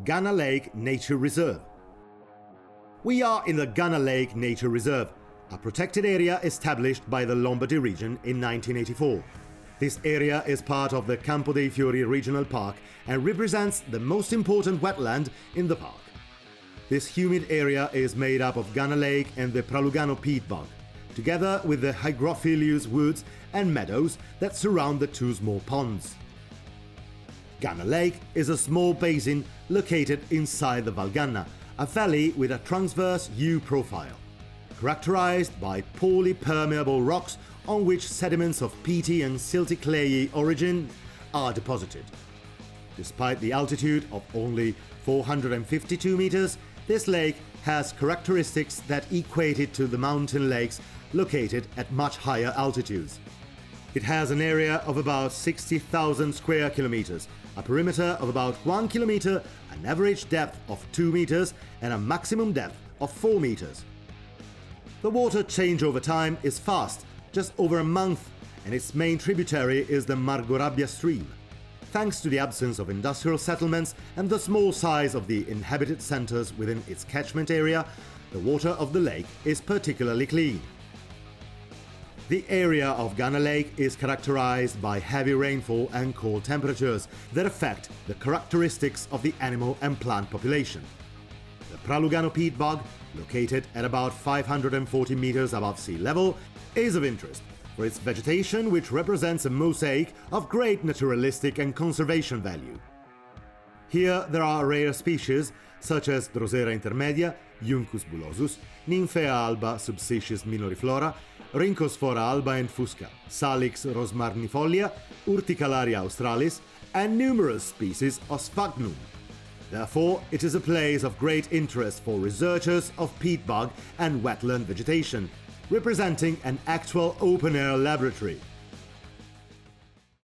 Gunner Lake Nature Reserve. We are in the Gunner Lake Nature Reserve, a protected area established by the Lombardy region in 1984. This area is part of the Campo dei Fiori Regional Park and represents the most important wetland in the park. This humid area is made up of Gunner Lake and the Pralugano peat bog, together with the hygrophilous woods and meadows that surround the two small ponds. Gunner Lake is a small basin located inside the Val Ganna, a valley with a transverse U-profile, characterized by poorly permeable rocks on which sediments of peaty and silty clayey origin are deposited. Despite the altitude of only 452 meters, this lake has characteristics that equate it to the mountain lakes located at much higher altitudes. It has an area of about 60,000 square kilometers, a perimeter of about 1 kilometer, an average depth of 2 meters, and a maximum depth of 4 meters. The water change over time is fast, just over a month, and its main tributary is the Margorabbia stream. Thanks to the absence of industrial settlements and the small size of the inhabited centers within its catchment area, the water of the lake is particularly clean. The area of Gunner Lake is characterized by heavy rainfall and cold temperatures that affect the characteristics of the animal and plant population. The Pralugano peat bog, located at about 540 meters above sea level, is of interest for its vegetation, which represents a mosaic of great naturalistic and conservation value. Here there are rare species such as Drosera intermedia, Juncus bullosus, Nymphea alba subspecies minoriflora, Rhynchospora alba and fusca, Salix rosmarnifolia, Urticalaria australis, and numerous species of Sphagnum. Therefore, it is a place of great interest for researchers of peat bog and wetland vegetation, representing an actual open-air laboratory.